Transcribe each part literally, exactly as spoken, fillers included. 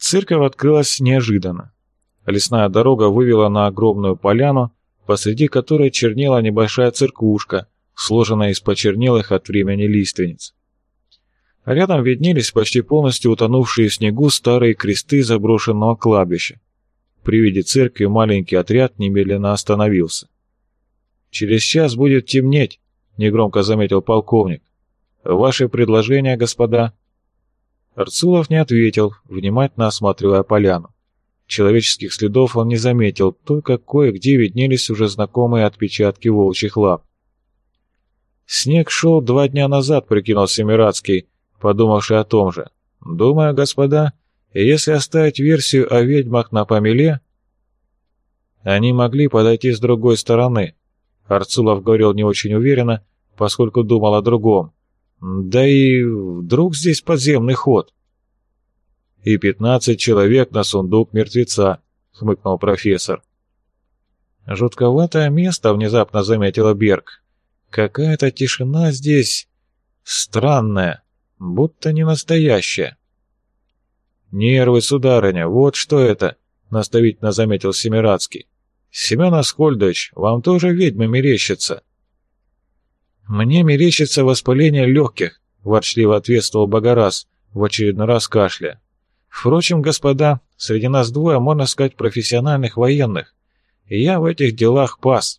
Церковь открылась неожиданно. Лесная дорога вывела на огромную поляну, посреди которой чернела небольшая церквушка, сложенная из почернелых от времени лиственниц. Рядом виднелись почти полностью утонувшие в снегу старые кресты заброшенного кладбища. При виде церкви маленький отряд немедленно остановился. «Через час будет темнеть», — негромко заметил полковник. «Ваши предложения, господа?» Арцулов не ответил, внимательно осматривая поляну. Человеческих следов он не заметил, только кое-где виднелись уже знакомые отпечатки волчьих лап. «Снег шел два дня назад», — прикинул Семирадский, подумавший о том же. «Думаю, господа, если оставить версию о ведьмах на помеле...» «Они могли подойти с другой стороны», — Арцулов говорил не очень уверенно, поскольку думал о другом. «Да и вдруг здесь подземный ход?» «И пятнадцать человек на сундук мертвеца», — хмыкнул профессор. «Жутковатое место», — внезапно заметила Берг. «Какая-то тишина здесь странная, будто не настоящая». «Нервы, сударыня, вот что это», — наставительно заметил Семирадский. «Семен Аскольдович, вам тоже ведьмы мерещатся?» «Мне мерещится воспаление легких», — ворчливо ответствовал Богораз, в очередной раз кашляя. «Впрочем, господа, среди нас двое, можно сказать, профессиональных военных, и я в этих делах пас».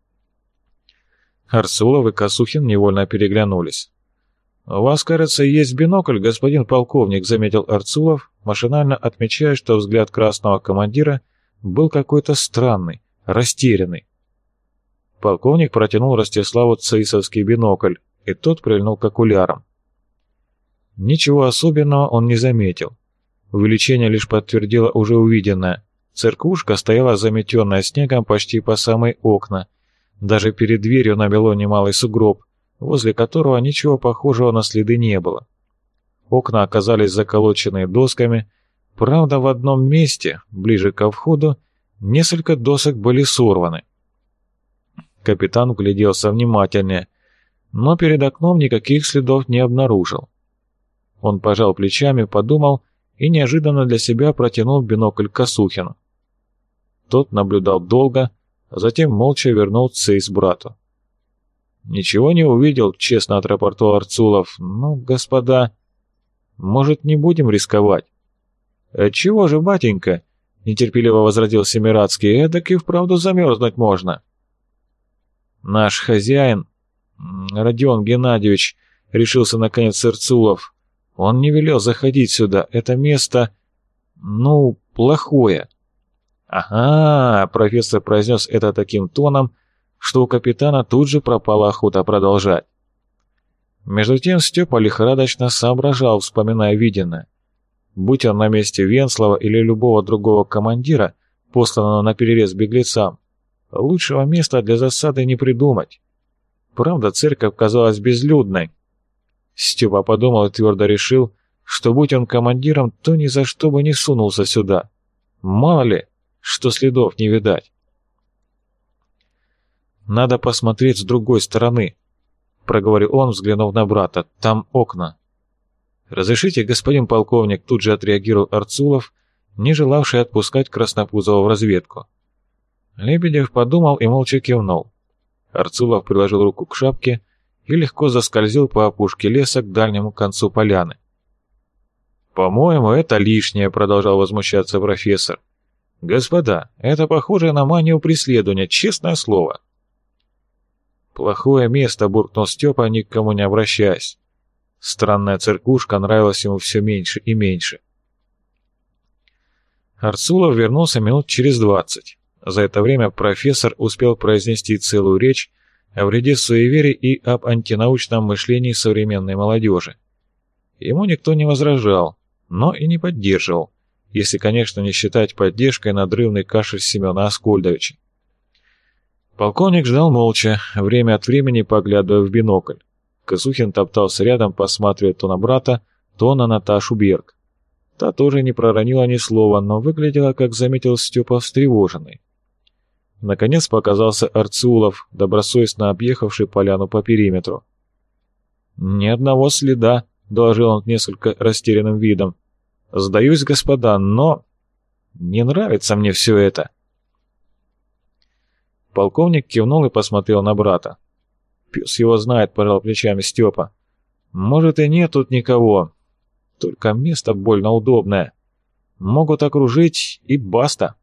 Арцулов и Косухин невольно переглянулись. «У вас, кажется, есть бинокль, господин полковник», — заметил Арцулов, машинально отмечая, что взгляд красного командира был какой-то странный, растерянный. Полковник протянул Ростиславу цейсовский бинокль, и тот прильнул к окулярам. Ничего особенного он не заметил. Увеличение лишь подтвердило уже увиденное. Церквушка стояла заметенная снегом почти по самые окна. Даже перед дверью намело немалый сугроб, возле которого ничего похожего на следы не было. Окна оказались заколочены досками, правда, в одном месте, ближе ко входу, несколько досок были сорваны. Капитан вгляделся внимательнее, но перед окном никаких следов не обнаружил. Он пожал плечами, подумал и неожиданно для себя протянул бинокль к Косухину. Тот наблюдал долго, а затем молча вернул цейс брату. «Ничего не увидел», — честно отрапортовал Арцулов. «Ну, господа, может, не будем рисковать?» «Отчего же, батенька?» — нетерпеливо возразил Семирадский. «Эдак и вправду замерзнуть можно». «Наш хозяин, Родион Геннадьевич», — решился наконец Арцулов, — «он не велел заходить сюда. Это место, ну, плохое». «Ага», — профессор произнес это таким тоном, что у капитана тут же пропала охота продолжать. Между тем Степа лихорадочно соображал, вспоминая виденное. Будь он на месте Венслова или любого другого командира, посланного на перерез беглецам, лучшего места для засады не придумать. Правда, церковь казалась безлюдной. Степа подумал и твердо решил, что будь он командиром, то ни за что бы не сунулся сюда. Мало ли, что следов не видать. «Надо посмотреть с другой стороны», — проговорил он, взглянув на брата. «Там окна». «Разрешите, господин полковник», — тут же отреагировал Арцулов, не желавший отпускать Краснопузова в разведку. Лебедев подумал и молча кивнул. Арцулов приложил руку к шапке и легко заскользил по опушке леса к дальнему концу поляны. «По-моему, это лишнее», — продолжал возмущаться профессор. «Господа, это похоже на манию преследования, честное слово». «Плохое место», — буркнул Степа, ни к кому не обращаясь. Странная церквушка нравилась ему все меньше и меньше. Арцулов вернулся минут через двадцать. За это время профессор успел произнести целую речь о вреде суеверий и об антинаучном мышлении современной молодежи. Ему никто не возражал, но и не поддерживал, если, конечно, не считать поддержкой надрывный кашель Семена Аскольдовича. Полковник ждал молча, время от времени поглядывая в бинокль. Косухин топтался рядом, посматривая то на брата, то на Наташу Берг. Та тоже не проронила ни слова, но выглядела, как заметил Степа, встревоженной. Наконец показался Арцулов, добросовестно объехавший поляну по периметру. «Ни одного следа», — доложил он несколько растерянным видом. Сдаюсь, господа, но... не нравится мне все это. Полковник кивнул и посмотрел на брата. Пес его знает, пожал плечами Степа. Может и нет тут никого. Только место больно удобное. Могут окружить и баста.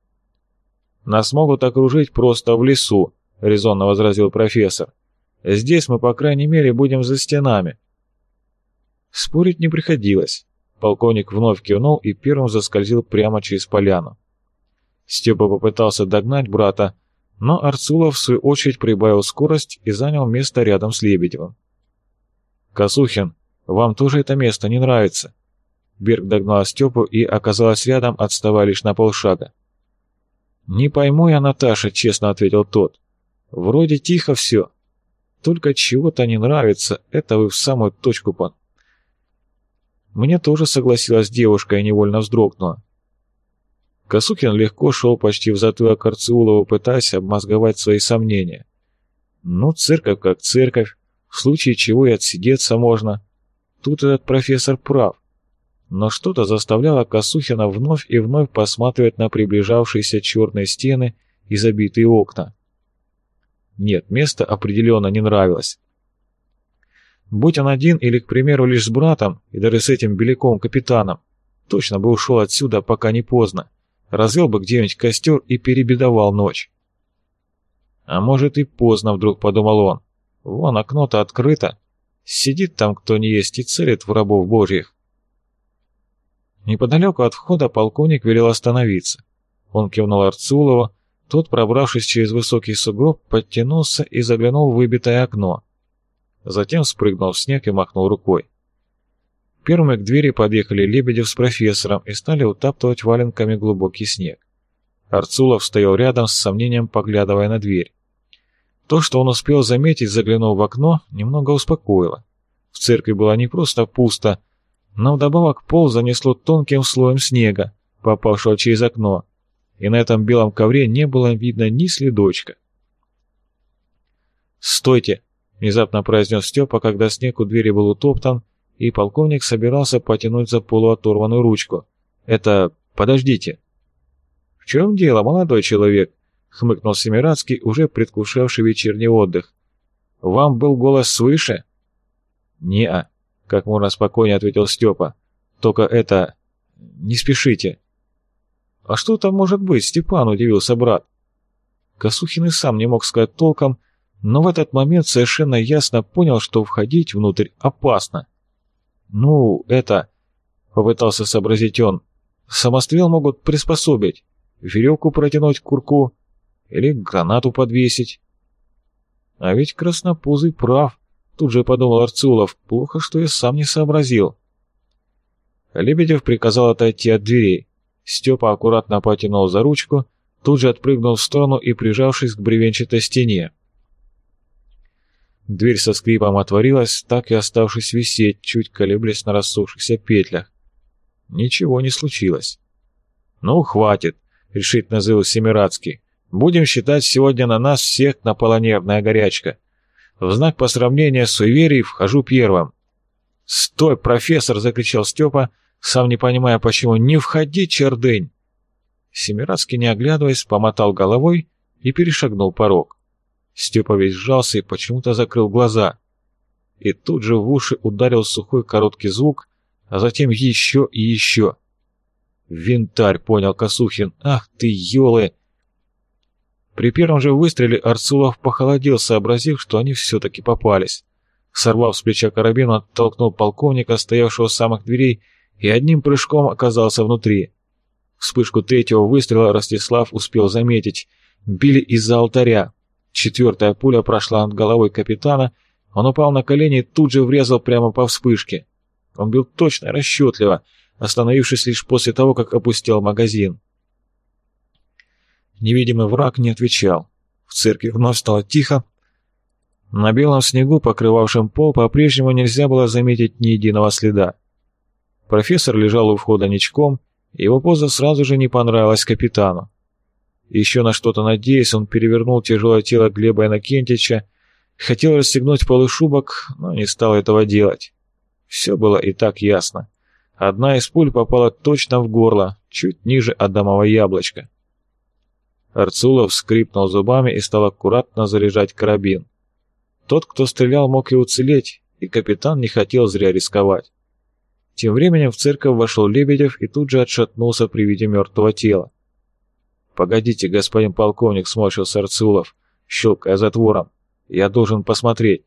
Нас могут окружить просто в лесу, резонно возразил профессор. Здесь мы, по крайней мере, будем за стенами. Спорить не приходилось. Полковник вновь кивнул и первым заскользил прямо через поляну. Степа попытался догнать брата, но Арцулов в свою очередь прибавил скорость и занял место рядом с Лебедевым. «Косухин, вам тоже это место не нравится?» Берг догнал Степу и оказалась рядом, отставая лишь на полшага. «Не пойму я, Наташа», — честно ответил тот. «Вроде тихо все. Только чего-то не нравится, это вы в самую точку под...» Мне тоже согласилась девушка и невольно вздрогнула. Косухин легко шел почти в затылок Арцулову, пытаясь обмозговать свои сомнения. Ну, церковь как церковь, в случае чего и отсидеться можно. Тут этот профессор прав. Но что-то заставляло Косухина вновь и вновь посматривать на приближавшиеся черные стены и забитые окна. Нет, место определенно не нравилось. Будь он один или, к примеру, лишь с братом, и даже с этим беляком-капитаном, точно бы ушел отсюда, пока не поздно, развел бы где-нибудь костер и перебедовал ночь. А может и поздно, вдруг подумал он. Вон окно-то открыто, сидит там кто ни есть и целит в рабов божьих. Неподалеку от входа полковник велел остановиться. Он кивнул Арцулову, тот, пробравшись через высокий сугроб, подтянулся и заглянул в выбитое окно. Затем спрыгнул в снег и махнул рукой. Первыми к двери подъехали Лебедев с профессором и стали утаптывать валенками глубокий снег. Арцулов стоял рядом, с сомнением поглядывая на дверь. То, что он успел заметить, заглянув в окно, немного успокоило. В церкви было не просто пусто, но вдобавок пол занесло тонким слоем снега, попавшего через окно, и на этом белом ковре не было видно ни следочка. «Стойте!» — внезапно произнес Степа, когда снег у двери был утоптан, и полковник собирался потянуть за полуоторванную ручку. «Это... подождите!» «В чем дело, молодой человек?» — хмыкнул Семирадский, уже предвкушавший вечерний отдых. «Вам был голос свыше?» «Не-а», — как можно спокойнее ответил Степа. «Только это... не спешите». «А что там может быть, Степан?» — удивился брат. Косухин и сам не мог сказать толком, но в этот момент совершенно ясно понял, что входить внутрь опасно. «Ну, это...» — попытался сообразить он. «Самострел могут приспособить, веревку протянуть к курку или гранату подвесить». «А ведь краснопузый прав», — тут же подумал Арцулов. «Плохо, что я сам не сообразил». Лебедев приказал отойти от дверей. Степа аккуратно потянул за ручку, тут же отпрыгнул в сторону и прижавшись к бревенчатой стене. Дверь со скрипом отворилась, так и оставшись висеть, чуть колеблясь на рассохшихся петлях. Ничего не случилось. «Ну, хватит», — решительно заявил Семирадский. «Будем считать сегодня на нас всех наполонерная горячка. В знак посрамления суеверий вхожу первым». «Стой, профессор!» — закричал Степа, сам не понимая почему. «Не входи, чердынь!» Семирадский, не оглядываясь, помотал головой и перешагнул порог. Степа весь сжался и почему-то закрыл глаза. И тут же в уши ударил сухой короткий звук, а затем еще и еще. «Винтарь», — понял Косухин. «Ах ты, ёлы!» При первом же выстреле Арцулов похолодел, сообразив, что они все-таки попались. Сорвав с плеча карабин, он оттолкнул полковника, стоявшего с самых дверей, и одним прыжком оказался внутри. Вспышку третьего выстрела Ростислав успел заметить. Били из-за алтаря. Четвертая пуля прошла над головой капитана, он упал на колени и тут же врезал прямо по вспышке. Он бил точно и расчетливо, остановившись лишь после того, как опустил магазин. Невидимый враг не отвечал. В церкви вновь стало тихо. На белом снегу, покрывавшем пол, по-прежнему нельзя было заметить ни единого следа. Профессор лежал у входа ничком, и его поза сразу же не понравилась капитану. Еще на что-то надеясь, он перевернул тяжелое тело Глеба Иннокентьевича, хотел расстегнуть полушубок, но не стал этого делать. Все было и так ясно. Одна из пуль попала точно в горло, чуть ниже адамового яблочка. Арцулов скрипнул зубами и стал аккуратно заряжать карабин. Тот, кто стрелял, мог и уцелеть, и капитан не хотел зря рисковать. Тем временем в церковь вошел Лебедев и тут же отшатнулся при виде мертвого тела. «Погодите, господин полковник», — сморщился Арцулов, щелкая затвором. «Я должен посмотреть».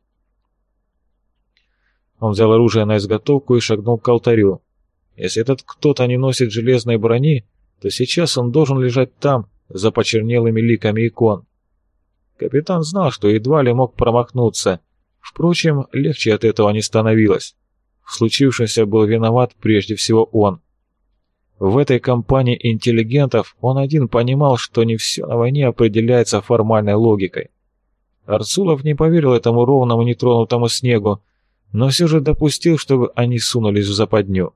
Он взял оружие на изготовку и шагнул к алтарю. Если этот кто-то не носит железной брони, то сейчас он должен лежать там, за почернелыми ликами икон. Капитан знал, что едва ли мог промахнуться. Впрочем, легче от этого не становилось. В случившемся был виноват прежде всего он. В этой компании интеллигентов он один понимал, что не все на войне определяется формальной логикой. Арцулов не поверил этому ровному нетронутому снегу, но все же допустил, чтобы они сунулись в западню.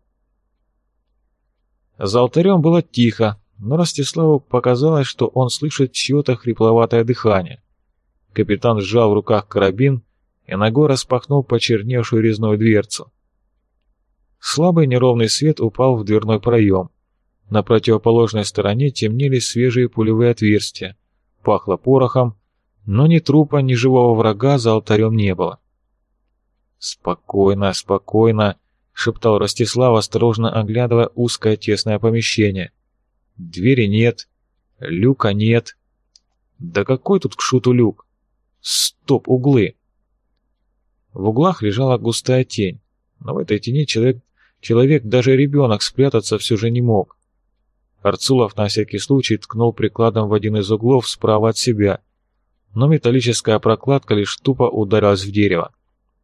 За алтарем было тихо, но Ростиславу показалось, что он слышит чье-то хрипловатое дыхание. Капитан сжал в руках карабин и ногой распахнул почерневшую резную дверцу. Слабый неровный свет упал в дверной проем. На противоположной стороне темнели свежие пулевые отверстия. Пахло порохом, но ни трупа, ни живого врага за алтарем не было. «Спокойно, спокойно», — шептал Ростислав, осторожно оглядывая узкое тесное помещение. «Двери нет, люка нет. Да какой тут к шуту люк? Стоп, углы!» В углах лежала густая тень, но в этой тени человек, человек, даже ребенок, спрятаться все же не мог. Арцулов на всякий случай ткнул прикладом в один из углов справа от себя, но металлическая прокладка лишь тупо ударилась в дерево.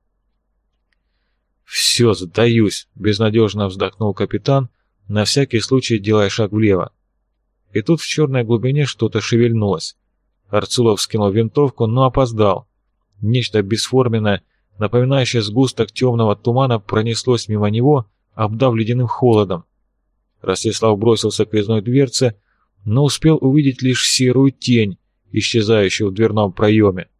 «Все, сдаюсь», — безнадежно вздохнул капитан, на всякий случай делая шаг влево. И тут в черной глубине что-то шевельнулось. Арцулов скинул винтовку, но опоздал. Нечто бесформенное, напоминающее сгусток темного тумана, пронеслось мимо него, обдав ледяным холодом. Ростислав бросился к резной дверце, но успел увидеть лишь серую тень, исчезающую в дверном проеме.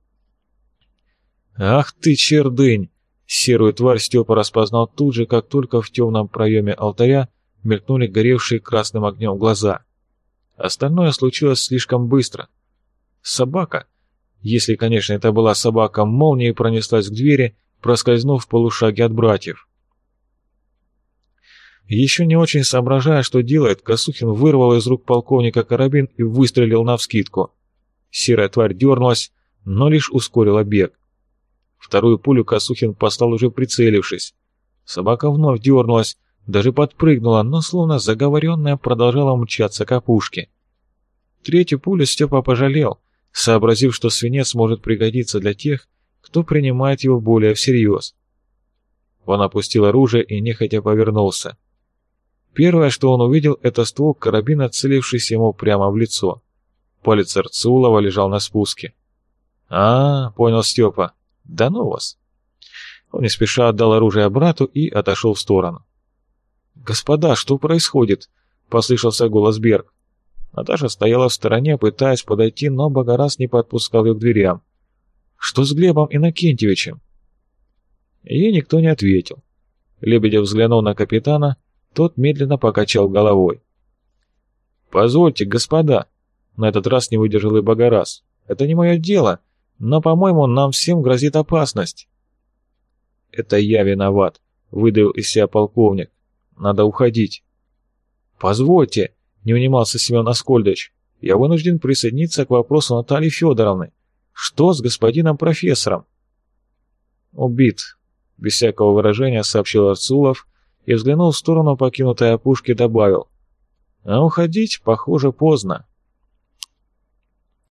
«Ах ты, чердынь!» Серую тварь Степа распознал тут же, как только в темном проеме алтаря мелькнули горевшие красным огнем глаза. Остальное случилось слишком быстро. Собака, если, конечно, это была собака, молнией пронеслась к двери, проскользнув в полушаге от братьев. Еще не очень соображая, что делает, Косухин вырвал из рук полковника карабин и выстрелил навскидку. Серая тварь дернулась, но лишь ускорила бег. Вторую пулю Косухин послал уже прицелившись. Собака вновь дернулась, даже подпрыгнула, но словно заговоренная продолжала мчаться к опушке. Третью пулю Степа пожалел, сообразив, что свинец может пригодиться для тех, кто принимает его более всерьез. Он опустил оружие и нехотя повернулся. Первое, что он увидел, это ствол карабина, целившийся ему прямо в лицо. Палец Арцулова лежал на спуске. «А, — понял Степа, — да ну вас!» Он не спеша отдал оружие брату и отошел в сторону. «Господа, что происходит?» — послышался голос Берг. Наташа стояла в стороне, пытаясь подойти, но Богораз не подпускал ее к дверям. «Что с Глебом Иннокентьевичем?» Ей никто не ответил. Лебедев взглянул на капитана, тот медленно покачал головой. «Позвольте, господа!» — на этот раз не выдержал и Богораз. «Это не мое дело, но, по-моему, нам всем грозит опасность». «Это я виноват», — выдавил из себя полковник. «Надо уходить». «Позвольте», — не унимался Семен Аскольдович, — «я вынужден присоединиться к вопросу Натальи Федоровны. Что с господином профессором?» «Убит», — без всякого выражения сообщил Арцулов и, взглянув в сторону покинутой опушки, добавил: «А уходить, похоже, поздно».